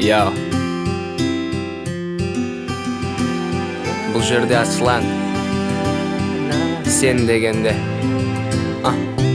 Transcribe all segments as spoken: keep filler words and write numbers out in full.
Yo. Бұл жерде Аслан Сен дегенде а.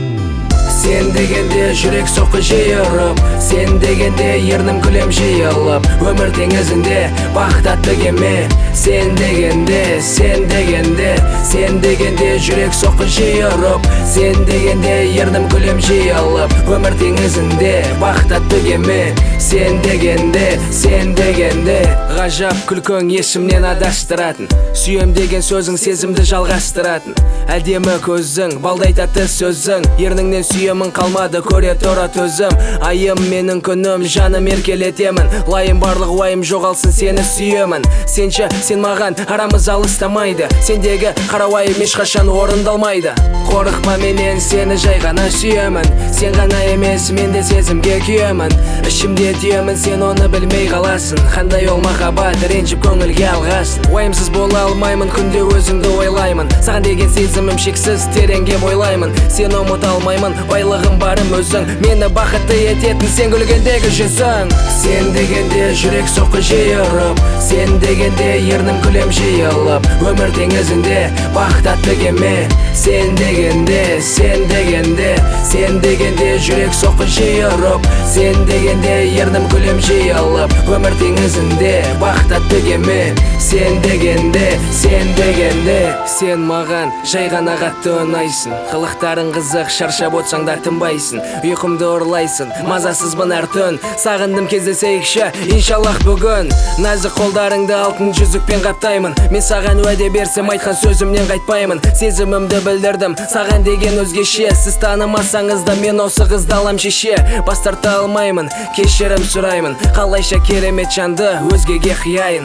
Сен дегенде жүрек соққы жиі ұрып, сен дегенде ернім күлем жиылып, өмір теңізінде бақыт атты кеме. Сен дегенде, сен дегенде, сен дегенде жүрек соққы жиі ұрып, сен дегенде ернім күлем жиылып, өмір теңізінде бақыт атты кеме. Сен дегенде, сен дегенде ғажап күлкің есімнен адаштыратын, сүйем деген сөзің сезімді жалғастыратын, әдемі көзің, балдай тәтті сөзің, ерніңнен сүйемін қалмады көре тұра төзім. Айым менің күнім, жаным еркелетемін, лайым барлық уайым жоғалсын сені сүйемін. Сенші, сен маған арамыз алыстамайды, сендегі қарауайым ешқашан орындалмайды. Қорықпа менен сені жай ғана сүйемін, сен ғана емес мен де сезімге күйемін. Ішімде түйемін сен оны білмей қаласың, қандай ол махаббат ренжіп көңілге алғасын. Уайымсыз бола алмаймын, күнде өзіңді ойлаймын, саған деген сезімім шексіз тереңге бойлаймын. Сені ұмыта алмаймын, байлығым барым өзің, мені бақытты ететін сен күлгендегі жүзің. Сен дегенде жүрек соққы жиі ұрып, сен дегенде ернім күлем жиылып, өмір теңізінде бақыт атты кеме. Сен дегенде, сен дегенде, сен дегенде жүрек соққы жиі ұрып, сен дегенде ернім күлем жиылып, өмір теңізінде бақыт атты кеме. Сен дегенде, сен дегенде, сен маған жай ғана қатты ұнайсың, қылықтарың қызық, шаршап отсаң да тынбайсың, ұйқымды ұрлайсың, мазасызбын әр түн. Сағындым кездесейікші, иншаллах бүгін, нәзік қолдарыңды алтын жүзікпен қаптаймын. Мен саған уәде берсем айтқан сөзімнен қайтпаймын, сезімімді білдірдім саған деген өзгеше. Сіз танымасаңыз да мен осы қызды алам шеше, бас тарта алмаймын, кешірім сұраймын, қалайша керемет жанды өзгеге қияйын,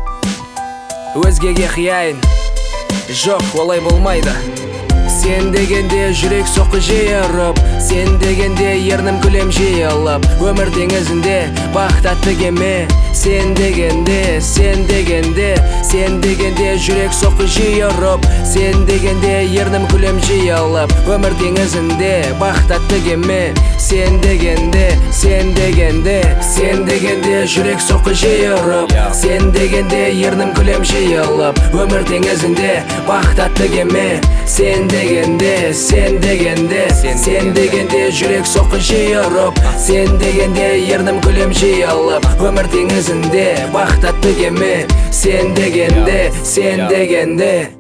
өзгеге қияйын. Жоқ, олай болмайды. Сен дегенде жүрек соққы жиі ұрып, сен дегенде ернім күлем жиылып, өмір теңізінде бақыт атты кеме. Сен дегенде, сен дегенде, сен дегенде жүрек соққы жиі ұрып, сен дегенде ернім күлем жиылып, өмір теңізінде бақыт атты кеме. Сен дегенде, сен дегенде, сен дегенде жүрек соққы жиі ұрып, сен дегенде ернім күлем жиылып, өмір теңізінде бақыт атты кеме. Сен дегенде, сен дегенде, сен дегенде жүрек соққы жиі ұрып, сен дегенде ернім күлем жиылып, өмір теңізінде бақыт атты кеме. Сен дегенде, сен дегенде.